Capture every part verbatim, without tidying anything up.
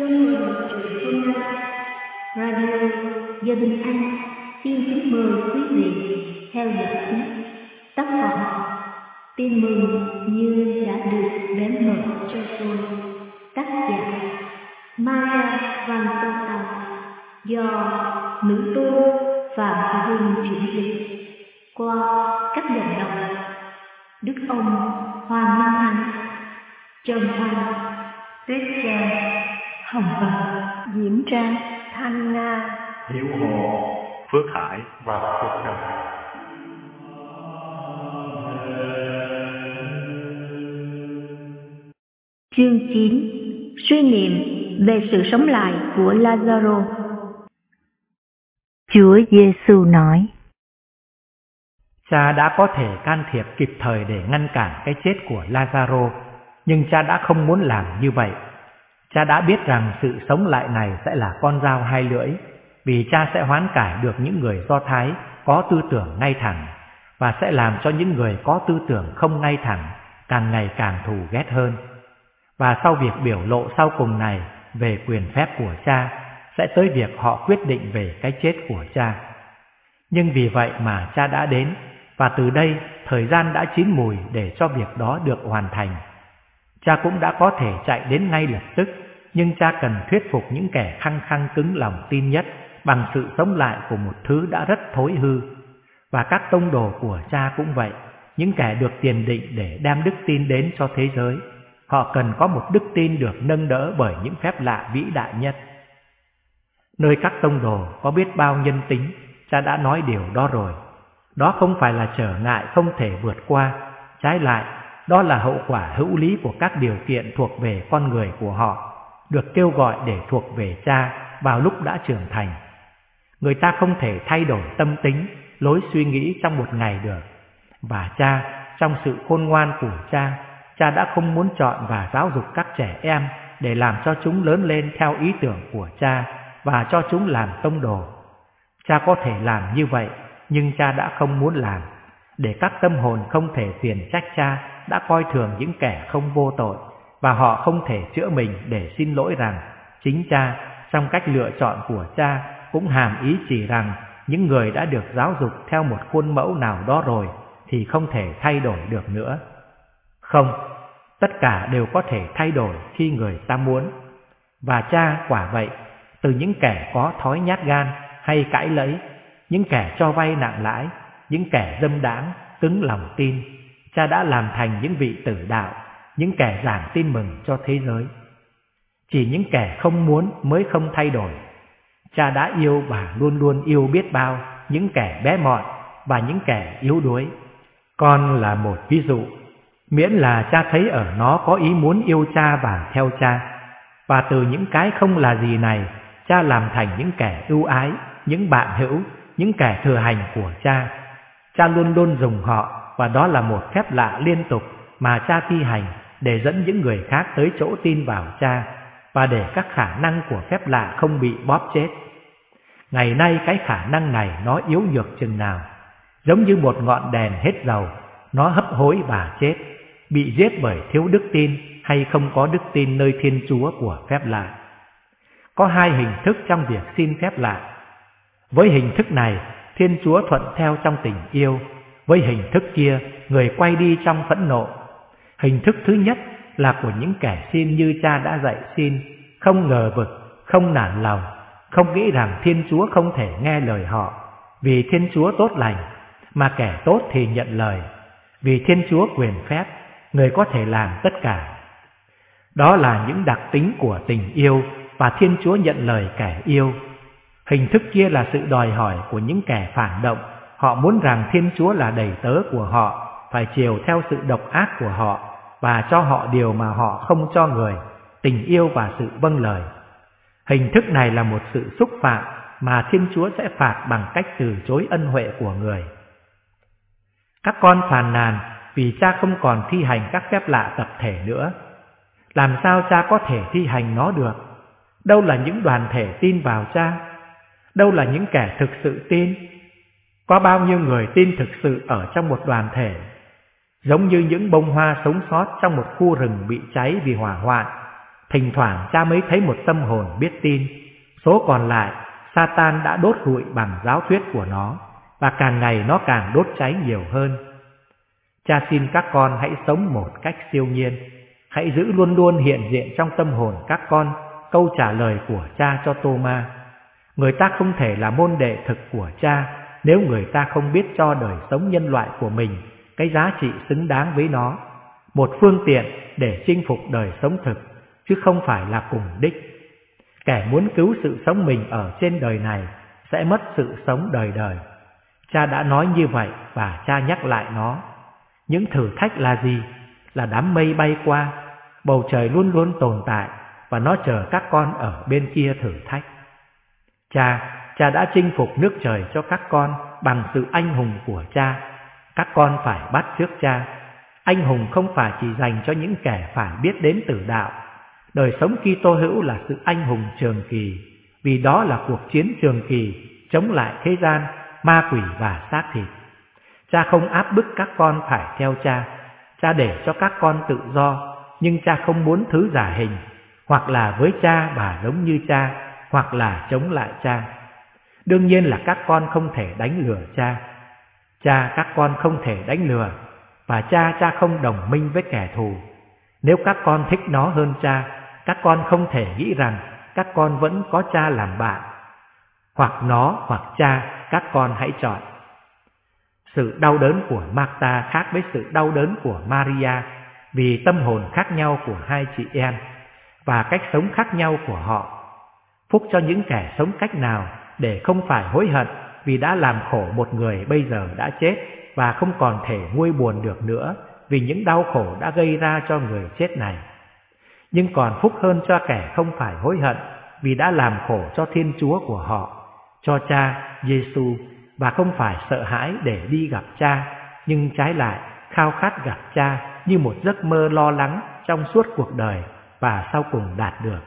chương hội đồng truyện hôm nay, Radio Giờ Bình An xin kính mời quý vị theo dõi tiếp tác phẩm Tin mừng như đã được đến mở cho tôi, tác giả Maria Van Tông, do nữ tu Phạm Thị Hương chuyển dịch qua các giọng đọc Đức ông Hoàng Minh Thành, Trần Hoàng, Tuyết Trang, Hồng Vân, Diễm Trang, Thanh Nga, Hiếu Hồ, Phước Hải và Phước Trần. Chương chín. Suy niệm về sự sống lại của Lazaro. Chúa Giêsu nói: Cha đã có thể can thiệp kịp thời để ngăn cản cái chết của Lazaro, nhưng cha đã không muốn làm như vậy. Cha đã biết rằng sự sống lại này sẽ là con dao hai lưỡi, vì cha sẽ hoán cải được những người Do Thái có tư tưởng ngay thẳng, và sẽ làm cho những người có tư tưởng không ngay thẳng càng ngày càng thù ghét hơn. Và sau việc biểu lộ sau cùng này về quyền phép của cha, sẽ tới việc họ quyết định về cái chết của cha. Nhưng vì vậy mà cha đã đến, và từ đây thời gian đã chín mùi để cho việc đó được hoàn thành. Cha cũng đã có thể chạy đến ngay lập tức, nhưng cha cần thuyết phục những kẻ khăng khăng cứng lòng tin nhất bằng sự sống lại của một thứ đã rất thối hư. Và các tông đồ của cha cũng vậy, những kẻ được tiền định để đem đức tin đến cho thế giới. Họ cần có một đức tin được nâng đỡ bởi những phép lạ vĩ đại nhất. Nơi các tông đồ có biết bao nhân tính, cha đã nói điều đó rồi. Đó không phải là trở ngại không thể vượt qua, trái lại, đó là hậu quả hữu lý của các điều kiện thuộc về con người của họ, được kêu gọi để thuộc về cha vào lúc đã trưởng thành. Người ta không thể thay đổi tâm tính, lối suy nghĩ trong một ngày được. Và cha, trong sự khôn ngoan của cha, cha đã không muốn chọn và giáo dục các trẻ em để làm cho chúng lớn lên theo ý tưởng của cha và cho chúng làm tông đồ. Cha có thể làm như vậy, nhưng cha đã không muốn làm, để các tâm hồn không thể phiền trách cha đã coi thường những kẻ không vô tội, và họ không thể chữa mình để xin lỗi rằng chính cha, trong cách lựa chọn của cha, cũng hàm ý chỉ rằng những người đã được giáo dục theo một khuôn mẫu nào đó rồi thì không thể thay đổi được nữa. Không, tất cả đều có thể thay đổi khi người ta muốn. Và cha quả vậy, từ những kẻ có thói nhát gan hay cãi lẫy, những kẻ cho vay nặng lãi, những kẻ dâm đãng, cứng lòng tin, cha đã làm thành những vị tử đạo, những kẻ giảng tin mừng cho thế giới. Chỉ những kẻ không muốn mới không thay đổi. Cha đã yêu và luôn luôn yêu biết bao những kẻ bé mọn và những kẻ yếu đuối. Con là một ví dụ, miễn là cha thấy ở nó có ý muốn yêu cha và theo cha. Và từ những cái không là gì này, cha làm thành những kẻ ưu ái, những bạn hữu, những kẻ thừa hành của cha. Cha luôn luôn dùng họ, và đó là một phép lạ liên tục mà cha thi hành để dẫn những người khác tới chỗ tin vào cha, và để các khả năng của phép lạ không bị bóp chết. Ngày nay cái khả năng này nó yếu nhược chừng nào, giống như một ngọn đèn hết dầu, nó hấp hối và chết, bị giết bởi thiếu đức tin hay không có đức tin nơi Thiên Chúa của phép lạ. Có hai hình thức trong việc xin phép lạ. Với hình thức này, Thiên Chúa thuận theo trong tình yêu. Với hình thức kia, người quay đi trong phẫn nộ. Hình thức thứ nhất là của những kẻ xin như cha đã dạy xin, không ngờ vực, không nản lòng, không nghĩ rằng Thiên Chúa không thể nghe lời họ, vì Thiên Chúa tốt lành, mà kẻ tốt thì nhận lời, vì Thiên Chúa quyền phép, người có thể làm tất cả. Đó là những đặc tính của tình yêu, và Thiên Chúa nhận lời kẻ yêu. Hình thức kia là sự đòi hỏi của những kẻ phản động. Họ muốn rằng Thiên Chúa là đầy tớ của họ, phải chiều theo sự độc ác của họ, và cho họ điều mà họ không cho người, tình yêu và sự vâng lời. Hình thức này là một sự xúc phạm mà Thiên Chúa sẽ phạt bằng cách từ chối ân huệ của người. Các con phàn nàn vì cha không còn thi hành các phép lạ tập thể nữa. Làm sao cha có thể thi hành nó được? Đâu là những đoàn thể tin vào cha? Đâu là những kẻ thực sự tin? Có bao nhiêu người tin thực sự ở trong một đoàn thể? Giống như những bông hoa sống sót trong một khu rừng bị cháy vì hỏa hoạn, Thỉnh thoảng cha mới thấy một tâm hồn biết tin. Số còn lại, Satan đã đốt hụi bằng giáo thuyết của nó, và càng ngày nó càng đốt cháy nhiều hơn. Cha xin các con hãy sống một cách siêu nhiên. Hãy giữ luôn luôn hiện diện trong tâm hồn các con câu trả lời của cha cho Tô-ma. Người ta không thể là môn đệ thực của cha nếu người ta không biết cho đời sống nhân loại của mình cái giá trị xứng đáng với nó, một phương tiện để chinh phục đời sống thực, chứ không phải là cùng đích. Kẻ muốn cứu sự sống mình ở trên đời này sẽ mất sự sống đời đời. Cha đã nói như vậy và cha nhắc lại nó. Những thử thách là gì? Là đám mây bay qua, bầu trời luôn luôn tồn tại, và nó chờ các con ở bên kia thử thách. Cha, cha đã chinh phục nước trời cho các con bằng sự anh hùng của cha. Các con phải bắt chước cha. Anh hùng không phải chỉ dành cho những kẻ phải biết đến tử đạo. Đời sống Kitô hữu là sự anh hùng trường kỳ, vì đó là cuộc chiến trường kỳ chống lại thế gian, ma quỷ và xác thịt. Cha không áp bức các con phải theo cha. Cha để cho các con tự do, nhưng cha không muốn thứ giả hình, hoặc là với cha và giống như cha, hoặc là chống lại cha. Đương nhiên là các con không thể đánh lừa cha. Cha các con không thể đánh lừa, và cha cha không đồng minh với kẻ thù. Nếu các con thích nó hơn cha, các con không thể nghĩ rằng các con vẫn có cha làm bạn. Hoặc nó hoặc cha, các con hãy chọn. Sự đau đớn của Martha khác với sự đau đớn của Maria, vì tâm hồn khác nhau của hai chị em và cách sống khác nhau của họ. Phúc cho những kẻ sống cách nào để không phải hối hận vì đã làm khổ một người bây giờ đã chết và không còn thể nguôi buồn được nữa vì những đau khổ đã gây ra cho người chết này. Nhưng còn phúc hơn cho kẻ không phải hối hận vì đã làm khổ cho Thiên Chúa của họ, cho cha Giêsu, và không phải sợ hãi để đi gặp cha, nhưng trái lại khao khát gặp cha như một giấc mơ lo lắng trong suốt cuộc đời và sau cùng đạt được.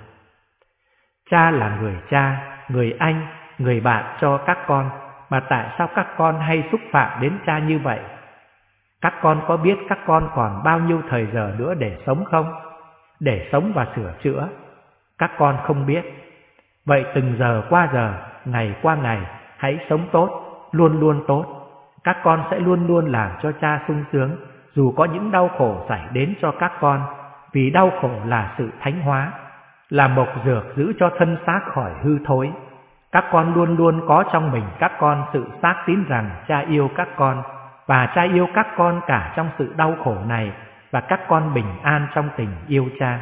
Cha là người cha, người anh, người bạn cho các con, mà tại sao các con hay xúc phạm đến cha như vậy? Các con có biết các con còn bao nhiêu thời giờ nữa để sống không? Để sống và sửa chữa? Các con không biết. Vậy từng giờ qua giờ, ngày qua ngày, hãy sống tốt, luôn luôn tốt. Các con sẽ luôn luôn làm cho cha sung sướng, dù có những đau khổ xảy đến cho các con, vì đau khổ là sự thánh hóa, là mộc dược giữ cho thân xác khỏi hư thối. Các con luôn luôn có trong mình các con sự xác tín rằng cha yêu các con, và cha yêu các con cả trong sự đau khổ này, và các con bình an trong tình yêu cha.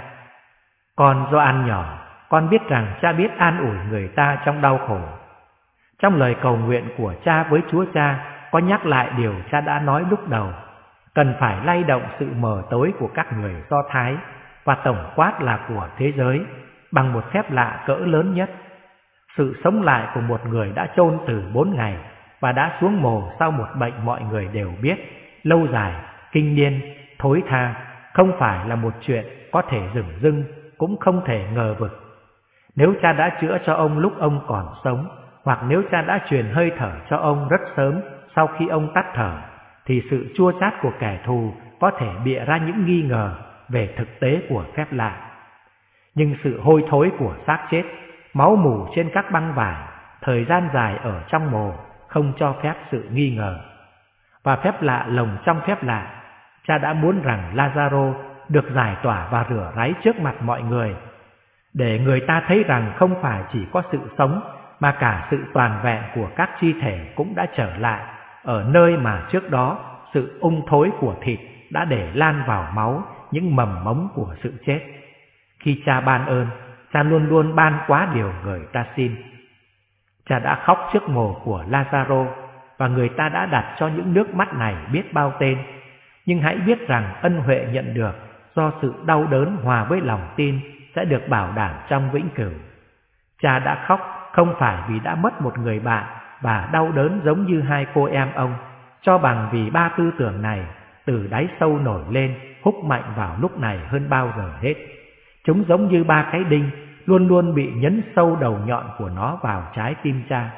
Con Gioan nhỏ, con biết rằng cha biết an ủi người ta trong đau khổ. Trong lời cầu nguyện của cha với Chúa Cha có nhắc lại điều cha đã nói lúc đầu, cần phải lay động sự mờ tối của các người Do Thái và tổng quát là của thế giới bằng một phép lạ cỡ lớn nhất. Sự sống lại của một người đã chôn từ bốn ngày và đã xuống mồ sau một bệnh mọi người đều biết, lâu dài, kinh niên, thối tha, không phải là một chuyện có thể dửng dưng, cũng không thể ngờ vực. Nếu cha đã chữa cho ông lúc ông còn sống, hoặc nếu cha đã truyền hơi thở cho ông rất sớm sau khi ông tắt thở, thì sự chua chát của kẻ thù có thể bịa ra những nghi ngờ về thực tế của phép lạ. Nhưng sự hôi thối của xác chết, máu mủ trên các băng vải, thời gian dài ở trong mồ không cho phép sự nghi ngờ. Và phép lạ lồng trong phép lạ, cha đã muốn rằng Lazaro được giải tỏa và rửa ráy trước mặt mọi người, để người ta thấy rằng không phải chỉ có sự sống mà cả sự toàn vẹn của các chi thể cũng đã trở lại ở nơi mà trước đó sự ung thối của thịt đã để lan vào máu những mầm mống của sự chết. Khi cha ban ơn, cha luôn luôn ban quá điều người ta xin. Cha đã khóc trước mồ của Lazaro, và người ta đã đặt cho những nước mắt này biết bao tên. Nhưng hãy biết rằng ân huệ nhận được do sự đau đớn hòa với lòng tin sẽ được bảo đảm trong vĩnh cửu. Cha đã khóc không phải vì đã mất một người bạn và đau đớn giống như hai cô em ông, cho bằng vì ba tư tưởng này từ đáy sâu nổi lên, húc mạnh vào lúc này hơn bao giờ hết. Chúng giống như ba cái đinh luôn luôn bị nhấn sâu đầu nhọn của nó vào trái tim cha.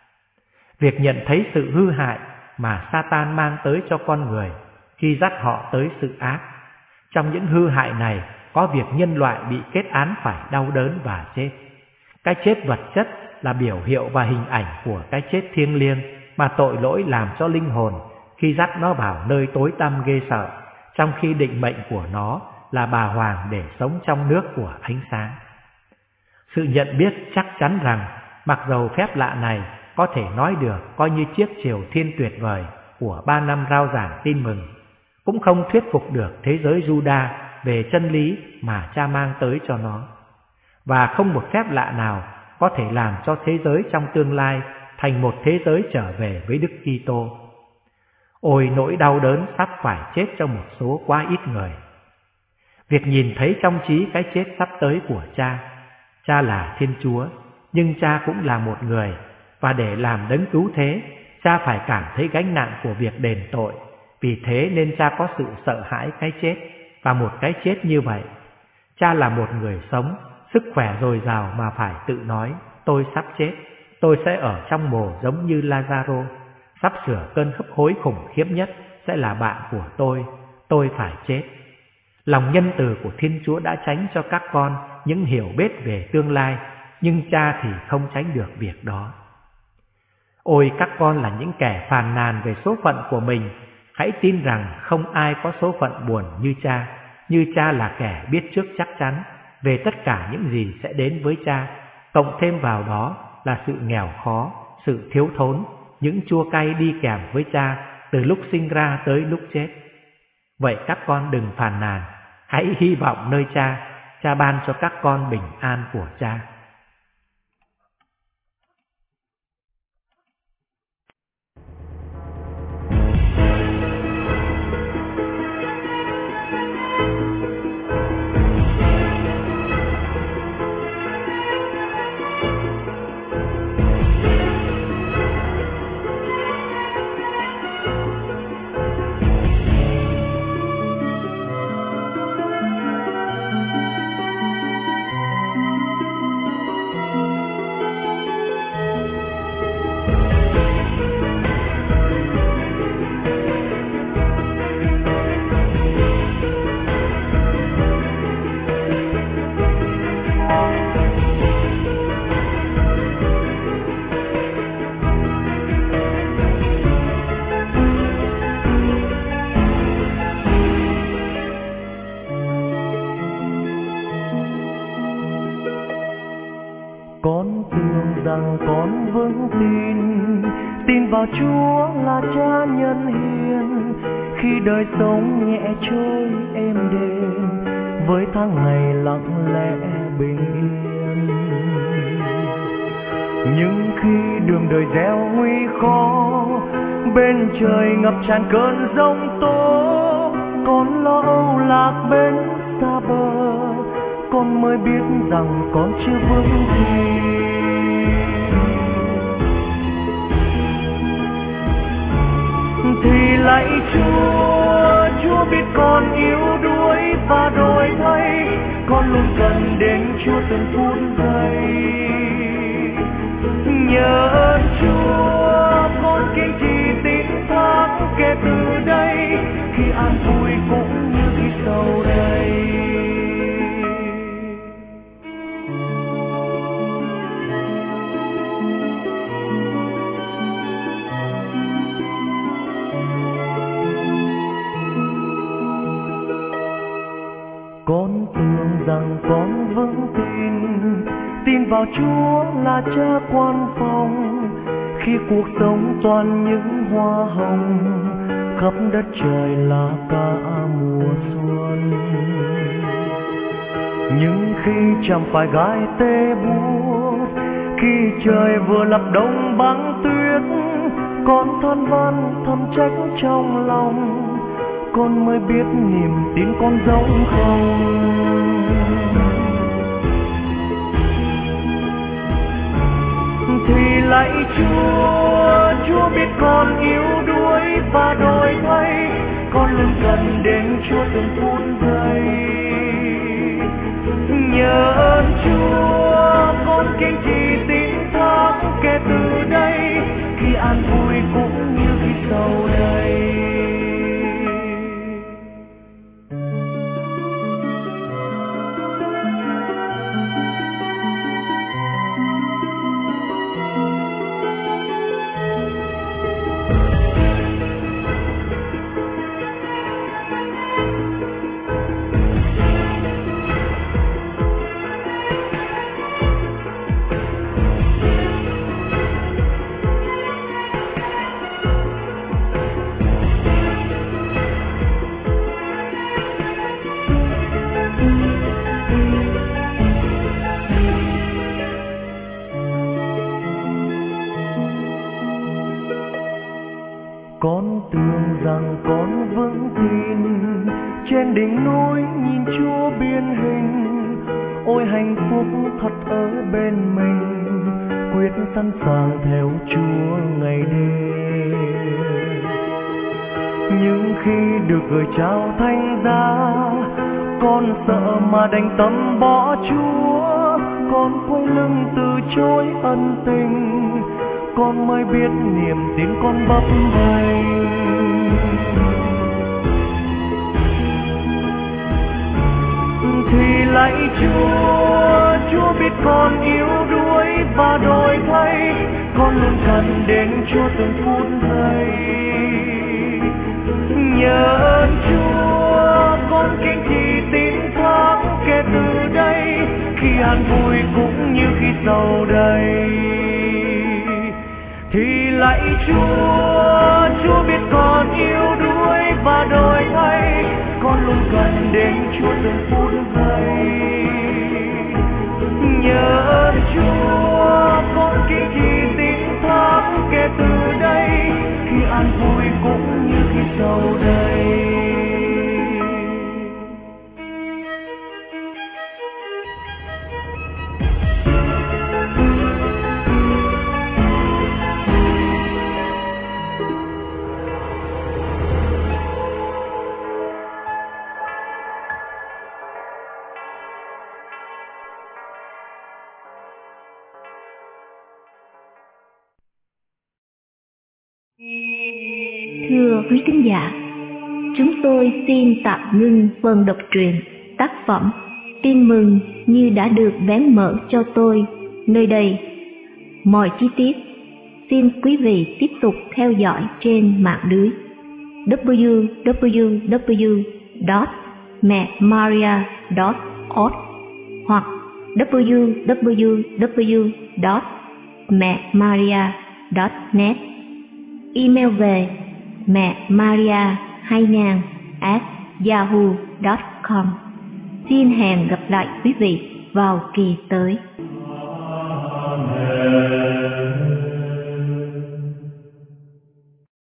Việc nhận thấy sự hư hại mà Satan mang tới cho con người khi dắt họ tới sự ác, trong những hư hại này có việc nhân loại bị kết án phải đau đớn và chết. Cái chết vật chất là biểu hiệu và hình ảnh của cái chết thiêng liêng mà tội lỗi làm cho linh hồn khi dắt nó vào nơi tối tăm ghê sợ, trong khi định mệnh của nó là bà hoàng để sống trong nước của ánh sáng. Sự nhận biết chắc chắn rằng mặc dầu phép lạ này có thể nói được coi như chiếc triều thiên tuyệt vời của ba năm rao giảng tin mừng, cũng không thuyết phục được thế giới Juda về chân lý mà Cha mang tới cho nó. Và không một phép lạ nào có thể làm cho thế giới trong tương lai thành một thế giới trở về với Đức Kitô. Ôi nỗi đau đớn sắp phải chết cho một số quá ít người. Việc nhìn thấy trong trí cái chết sắp tới của Cha. Cha là Thiên Chúa, nhưng Cha cũng là một người, và để làm đấng cứu thế, Cha phải cảm thấy gánh nặng của việc đền tội. Vì thế nên Cha có sự sợ hãi cái chết, và một cái chết như vậy. Cha là một người sống, sức khỏe dồi dào mà phải tự nói, tôi sắp chết, tôi sẽ ở trong mồ giống như Lazaro, sắp sửa cơn hấp hối khủng khiếp nhất sẽ là bạn của tôi, tôi phải chết. Lòng nhân từ của Thiên Chúa đã tránh cho các con những hiểu biết về tương lai, nhưng Cha thì không tránh được việc đó. Ôi các con là những kẻ phàn nàn về số phận của mình, hãy tin rằng không ai có số phận buồn như Cha, như Cha là kẻ biết trước chắc chắn về tất cả những gì sẽ đến với Cha, cộng thêm vào đó là sự nghèo khó, sự thiếu thốn, những chua cay đi kèm với Cha từ lúc sinh ra tới lúc chết. Vậy các con đừng phàn nàn, hãy hy vọng nơi Cha, Cha ban cho các con bình an của Cha. Con tưởng rằng con vững tin, tin vào Chúa là Cha nhân hiền, khi đời sống nhẹ trôi êm đềm, với tháng ngày lặng lẽ bình yên. Nhưng khi đường đời gieo nguy khó, bên trời ngập tràn cơn giông tố, con lo âu lạc bên xa bờ, con mới biết rằng con chưa vững tin. Thì lạy Chúa, Chúa biết con yếu đuối và đổi thay, con luôn cần đến Chúa từng phút giây. Nhờ ơn Chúa, con kiên trì tín thác kể từ đây, khi an vui cũng như khi sầu đầy. Con tưởng rằng con vững tin, tin vào Chúa là Cha quan phòng, khi cuộc sống toàn những hoa hồng, khắp đất trời là cả mùa xuân. Nhưng khi chẳng phải gai tê buốt, khi trời vừa lập đông băng tuyết, con than van thầm trách trong lòng, con mới biết niềm tin con giống không. Thì lạy Chúa, Chúa biết con yếu đuối và đổi thay, con luôn cần đến Chúa từng phút giây. Nhờ ơn Chúa, con kiên trì tín thác kể từ đây, khi an vui cũng như khi sầu đầy. Con tưởng rằng con vững tin trên đỉnh núi nhìn Chúa biến hình. Ôi hạnh phúc thật ở bên mình, quyết sẵn sàng theo Chúa ngày đêm. Nhưng khi được gửi trao thánh giá, con sợ mà đành tâm bỏ Chúa. Con quay lưng từ chối ân tình, con mới biết niềm tin con bấp bênh. Thì lạy Chúa, Chúa biết con yếu đuối và đổi thay, con luôn cần đến Chúa từng phút giây. Nhờ ơn Chúa, con kính chỉ tin thắng kể từ đây, khi an vui cũng như khi sầu đầy. Thì lạy Chúa, Chúa biết con yếu đuối và đổi thay, con luôn cần đến Chúa từng phút giây. Nhờ ơn Chúa, con kính chỉ tin thắng kể từ đây, khi an vui cũng như khi sầu đầy. Thưa quý thính giả, chúng tôi xin tạm ngưng phần đọc truyện tác phẩm Tin mừng như đã được bén mở cho tôi nơi đây. Mọi chi tiết xin quý vị tiếp tục theo dõi trên mạng lưới w w w chấm mẹ maria chấm org hoặc w w w chấm mẹ maria chấm net. Email về mẹ maria hai nghìn at yahoo chấm com. Xin hẹn gặp lại quý vị vào kỳ tới.